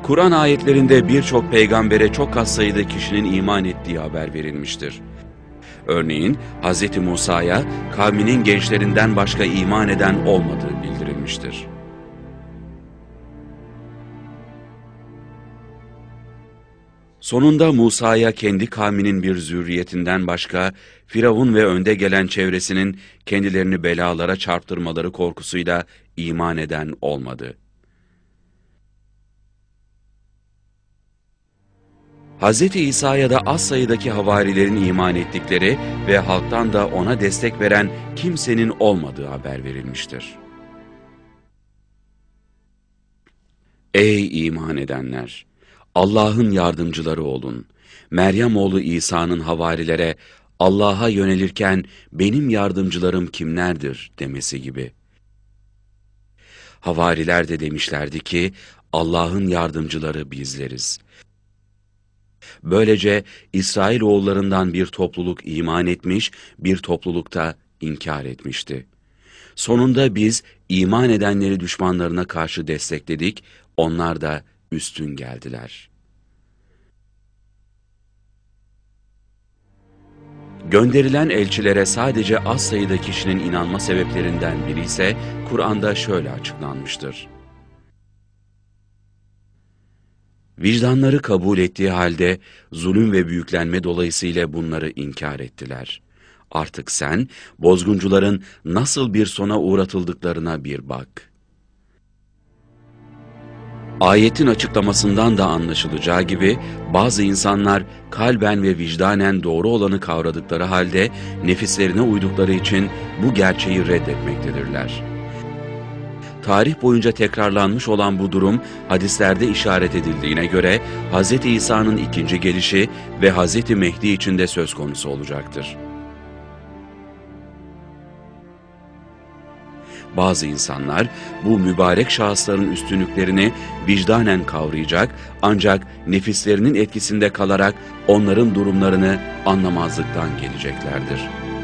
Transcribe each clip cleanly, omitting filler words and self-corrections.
Kur'an ayetlerinde birçok peygambere çok az sayıda kişinin iman ettiği haber verilmiştir. Örneğin Hz. Musa'ya kavminin gençlerinden başka iman eden olmadığı bildirilmiştir. Sonunda Musa'ya kendi kavminin bir zürriyetinden başka, Firavun ve önde gelen çevresinin kendilerini belalara çarptırmaları korkusuyla iman eden olmadı. Hz. İsa'ya da az sayıdaki havarilerin iman ettikleri ve halktan da ona destek veren kimsenin olmadığı haber verilmiştir. Ey iman edenler! Allah'ın yardımcıları olun. Meryem oğlu İsa'nın havarilere Allah'a yönelirken benim yardımcılarım kimlerdir demesi gibi. Havariler de demişlerdi ki Allah'ın yardımcıları bizleriz. Böylece İsrailoğullarından bir topluluk iman etmiş, bir topluluk da inkar etmişti. Sonunda biz iman edenleri düşmanlarına karşı destekledik, onlar da üstün geldiler. Gönderilen elçilere sadece az sayıda kişinin inanma sebeplerinden biri ise Kur'an'da şöyle açıklanmıştır. Vicdanları kabul ettiği halde zulüm ve büyüklenme dolayısıyla bunları inkar ettiler. Artık sen bozguncuların nasıl bir sona uğratıldıklarına bir bak. Ayetin açıklamasından da anlaşılacağı gibi bazı insanlar kalben ve vicdanen doğru olanı kavradıkları halde nefislerine uydukları için bu gerçeği reddetmektedirler. Tarih boyunca tekrarlanmış olan bu durum hadislerde işaret edildiğine göre Hz. İsa'nın ikinci gelişi ve Hz. Mehdi için de söz konusu olacaktır. Bazı insanlar bu mübarek şahısların üstünlüklerini vicdanen kavrayacak ancak nefislerinin etkisinde kalarak onların durumlarını anlamazlıktan geleceklerdir.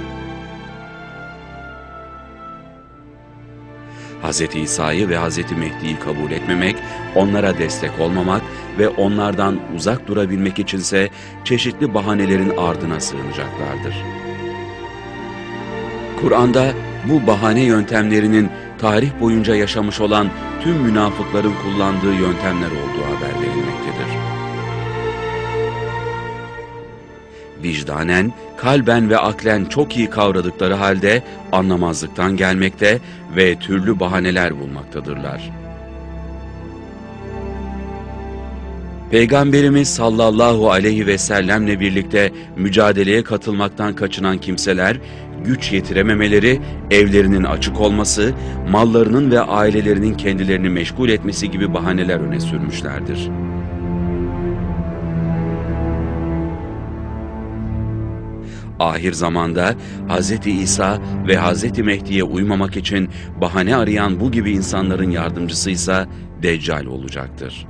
Hz. İsa'yı ve Hz. Mehdi'yi kabul etmemek, onlara destek olmamak ve onlardan uzak durabilmek içinse çeşitli bahanelerin ardına sığınacaklardır. Kur'an'da bu bahane yöntemlerinin tarih boyunca yaşamış olan tüm münafıkların kullandığı yöntemler olduğu haber verilmektedir. Vicdanen, kalben ve aklen çok iyi kavradıkları halde anlamazlıktan gelmekte ve türlü bahaneler bulmaktadırlar. Peygamberimiz sallallahu aleyhi ve sellemle birlikte mücadeleye katılmaktan kaçınan kimseler, güç yetirememeleri, evlerinin açık olması, mallarının ve ailelerinin kendilerini meşgul etmesi gibi bahaneler öne sürmüşlerdir. Ahir zamanda Hz. İsa ve Hz. Mehdi'ye uymamak için bahane arayan bu gibi insanların yardımcısıysa Deccal olacaktır.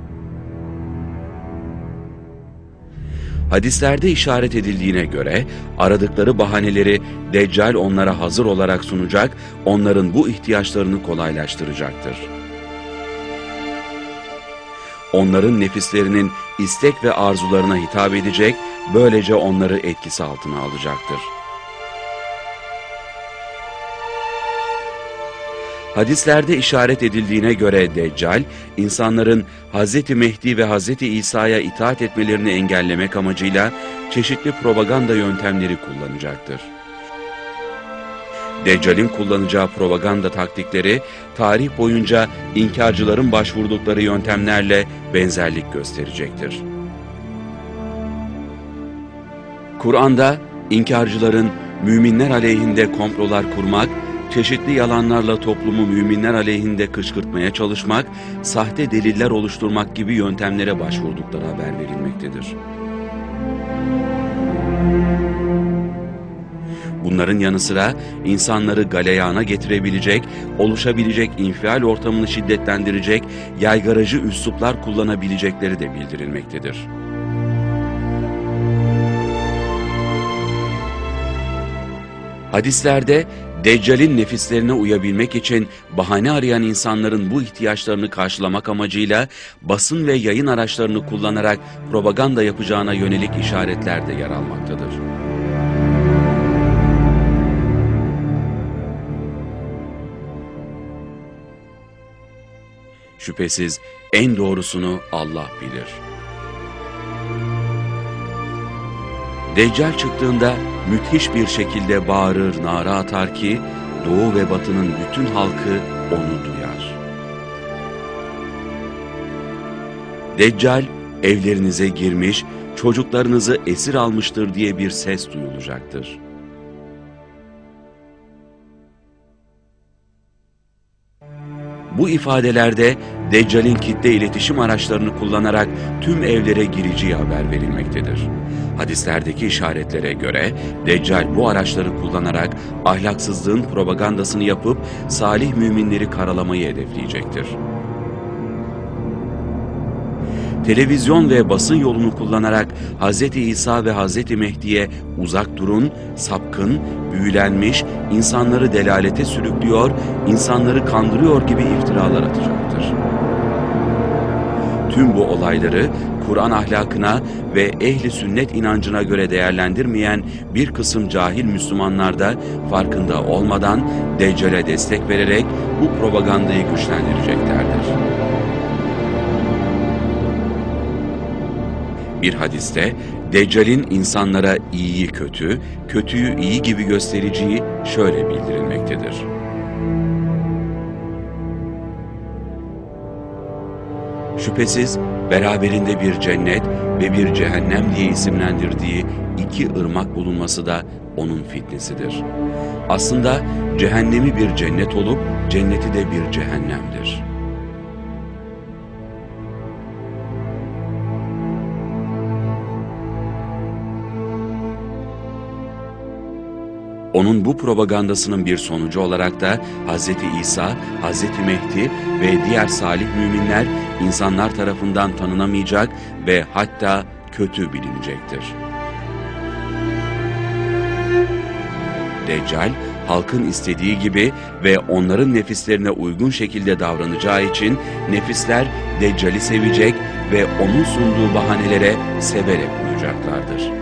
Hadislerde işaret edildiğine göre aradıkları bahaneleri Deccal onlara hazır olarak sunacak, onların bu ihtiyaçlarını kolaylaştıracaktır. Onların nefislerinin istek ve arzularına hitap edecek, böylece onları etkisi altına alacaktır. Hadislerde işaret edildiğine göre Deccal, insanların Hz. Mehdi ve Hz. İsa'ya itaat etmelerini engellemek amacıyla çeşitli propaganda yöntemleri kullanacaktır. Deccal'in kullanacağı propaganda taktikleri, tarih boyunca inkarcıların başvurdukları yöntemlerle benzerlik gösterecektir. Kur'an'da inkarcıların müminler aleyhinde komplolar kurmak, çeşitli yalanlarla toplumu müminler aleyhinde kışkırtmaya çalışmak, sahte deliller oluşturmak gibi yöntemlere başvurdukları haber verilmektedir. Bunların yanı sıra insanları galeyana getirebilecek, oluşabilecek infial ortamını şiddetlendirecek, yaygaracı üsluplar kullanabilecekleri de bildirilmektedir. Hadislerde Deccal'in nefislerine uyabilmek için bahane arayan insanların bu ihtiyaçlarını karşılamak amacıyla basın ve yayın araçlarını kullanarak propaganda yapacağına yönelik işaretler de yer almaktadır. Şüphesiz en doğrusunu Allah bilir. Deccal çıktığında müthiş bir şekilde bağırır, nara atar ki doğu ve batının bütün halkı onu duyar. Deccal evlerinize girmiş, çocuklarınızı esir almıştır diye bir ses duyulacaktır. Bu ifadelerde Deccal'in kitle iletişim araçlarını kullanarak tüm evlere gireceği haber verilmektedir. Hadislerdeki işaretlere göre Deccal bu araçları kullanarak ahlaksızlığın propagandasını yapıp salih müminleri karalamayı hedefleyecektir. Televizyon ve basın yolunu kullanarak Hz. İsa ve Hz. Mehdi'ye uzak durun, sapkın, büyülenmiş, insanları delalete sürüklüyor, insanları kandırıyor gibi iftiralar atacaktır. Tüm bu olayları Kur'an ahlakına ve ehli sünnet inancına göre değerlendirmeyen bir kısım cahil Müslümanlar da farkında olmadan Deccal'e destek vererek bu propagandayı güçlendireceklerdir. Bir hadiste Deccal'in insanlara iyiyi kötü, kötüyü iyi gibi göstereceği şöyle bildirilmektedir. Şüphesiz beraberinde bir cennet ve bir cehennem diye isimlendirdiği iki ırmak bulunması da onun fitnesidir. Aslında cehennemi bir cennet olup cenneti de bir cehennemdir. Onun bu propagandasının bir sonucu olarak da Hz. İsa, Hz. Mehdi ve diğer salih müminler insanlar tarafından tanınamayacak ve hatta kötü bilinecektir. Deccal, halkın istediği gibi ve onların nefislerine uygun şekilde davranacağı için nefisler Deccal'i sevecek ve onun sunduğu bahanelere severek uyacaklardır.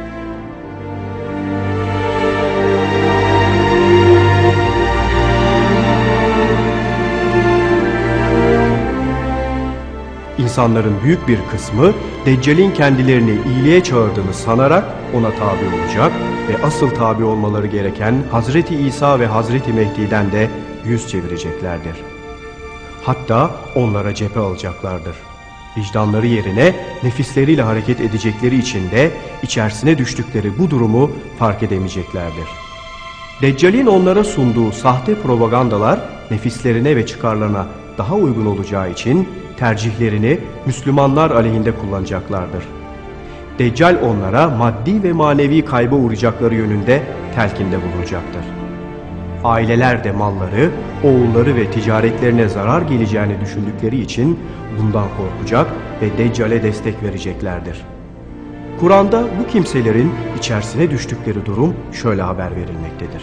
İnsanların büyük bir kısmı Deccal'in kendilerini iyiliğe çağırdığını sanarak ona tabi olacak ve asıl tabi olmaları gereken Hazreti İsa ve Hazreti Mehdi'den de yüz çevireceklerdir. Hatta onlara cephe alacaklardır. Vicdanları yerine nefisleriyle hareket edecekleri için de içerisine düştükleri bu durumu fark edemeyeceklerdir. Deccal'in onlara sunduğu sahte propagandalar nefislerine ve çıkarlarına daha uygun olacağı için tercihlerini Müslümanlar aleyhinde kullanacaklardır. Deccal onlara maddi ve manevi kayba uğrayacakları yönünde telkinde bulunacaktır. Aileler de malları, oğulları ve ticaretlerine zarar geleceğini düşündükleri için bundan korkacak ve Deccal'e destek vereceklerdir. Kur'an'da bu kimselerin içerisine düştükleri durum şöyle haber verilmektedir.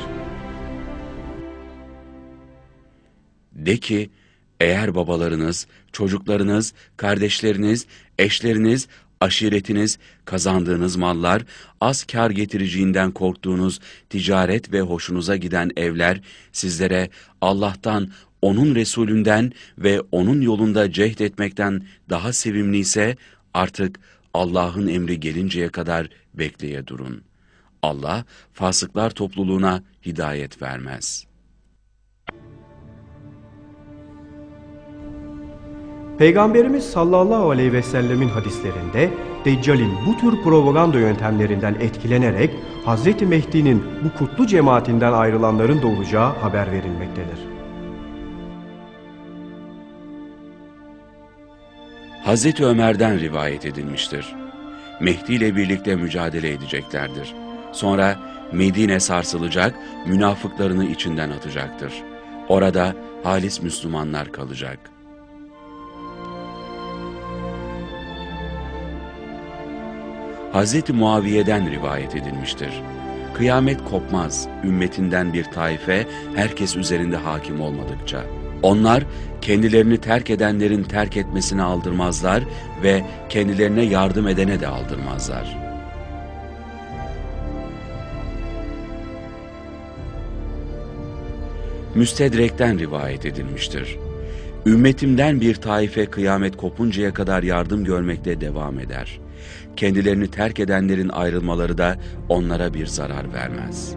De ki, eğer babalarınız, çocuklarınız, kardeşleriniz, eşleriniz, aşiretiniz, kazandığınız mallar, az kâr getireceğinden korktuğunuz ticaret ve hoşunuza giden evler sizlere Allah'tan, onun Resulünden ve onun yolunda cehd etmekten daha sevimliyse artık Allah'ın emri gelinceye kadar bekleye durun. Allah fasıklar topluluğuna hidayet vermez. Peygamberimiz sallallahu aleyhi ve sellemin hadislerinde Deccal'in bu tür propaganda yöntemlerinden etkilenerek Hz. Mehdi'nin bu kutlu cemaatinden ayrılanların da olacağı haber verilmektedir. Hz. Ömer'den rivayet edilmiştir. Mehdi ile birlikte mücadele edeceklerdir. Sonra Medine sarsılacak, münafıklarını içinden atacaktır. Orada halis Müslümanlar kalacak. Hz. Muaviye'den rivayet edilmiştir. Kıyamet kopmaz, ümmetinden bir taife herkes üzerinde hakim olmadıkça. Onlar kendilerini terk edenlerin terk etmesine aldırmazlar ve kendilerine yardım edene de aldırmazlar. Müstedrek'ten rivayet edilmiştir. Ümmetimden bir taife kıyamet kopuncaya kadar yardım görmekte devam eder. Kendilerini terk edenlerin ayrılmaları da onlara bir zarar vermez.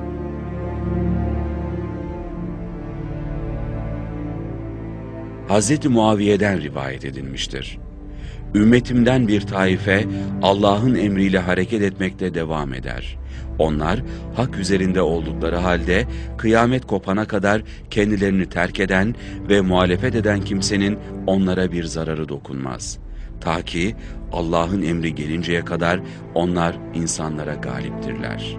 Hz. Muaviye'den rivayet edilmiştir. Ümmetimden bir taife Allah'ın emriyle hareket etmekte devam eder. Onlar hak üzerinde oldukları halde kıyamet kopana kadar kendilerini terk eden ve muhalefet eden kimsenin onlara bir zararı dokunmaz. Ta ki Allah'ın emri gelinceye kadar onlar insanlara galiptirler.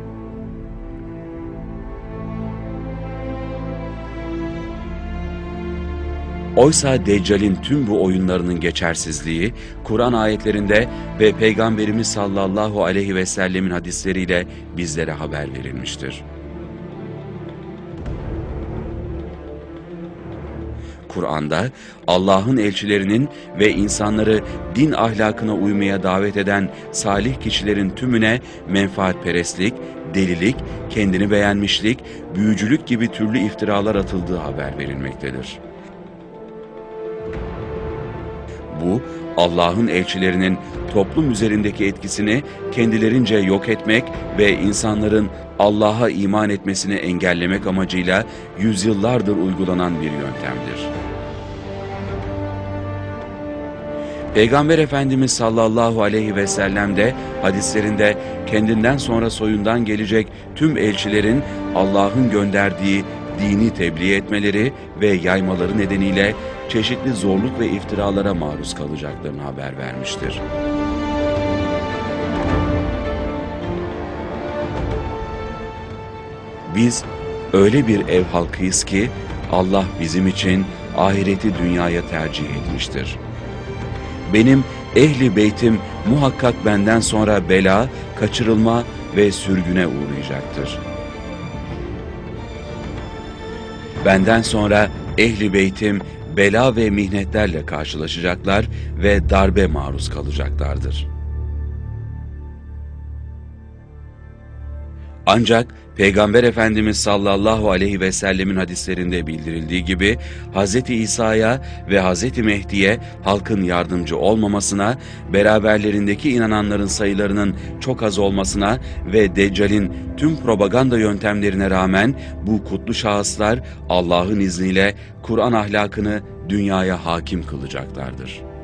Oysa Deccal'in tüm bu oyunlarının geçersizliği, Kur'an ayetlerinde ve Peygamberimiz sallallahu aleyhi ve sellemin hadisleriyle bizlere haber verilmiştir. Kur'an'da Allah'ın elçilerinin ve insanları din ahlakına uymaya davet eden salih kişilerin tümüne menfaatperestlik, delilik, kendini beğenmişlik, büyücülük gibi türlü iftiralar atıldığı haber verilmektedir. Bu, Allah'ın elçilerinin toplum üzerindeki etkisini kendilerince yok etmek ve insanların Allah'a iman etmesini engellemek amacıyla yüzyıllardır uygulanan bir yöntemdir. Peygamber Efendimiz sallallahu aleyhi ve sellem de hadislerinde kendinden sonra soyundan gelecek tüm elçilerin Allah'ın gönderdiği dini tebliğ etmeleri ve yaymaları nedeniyle çeşitli zorluk ve iftiralara maruz kalacaklarını haber vermiştir. Biz öyle bir ev halkıyız ki Allah bizim için ahireti dünyaya tercih etmiştir. Benim ehli beytim muhakkak benden sonra bela, kaçırılma ve sürgüne uğrayacaktır. Benden sonra ehli beytim bela ve mihnetlerle karşılaşacaklar ve darbe maruz kalacaklardır. Ancak Peygamber Efendimiz sallallahu aleyhi ve sellemin hadislerinde bildirildiği gibi Hz. İsa'ya ve Hz. Mehdi'ye halkın yardımcı olmamasına, beraberlerindeki inananların sayılarının çok az olmasına ve Deccal'in tüm propaganda yöntemlerine rağmen bu kutlu şahıslar Allah'ın izniyle Kur'an ahlakını dünyaya hakim kılacaklardır.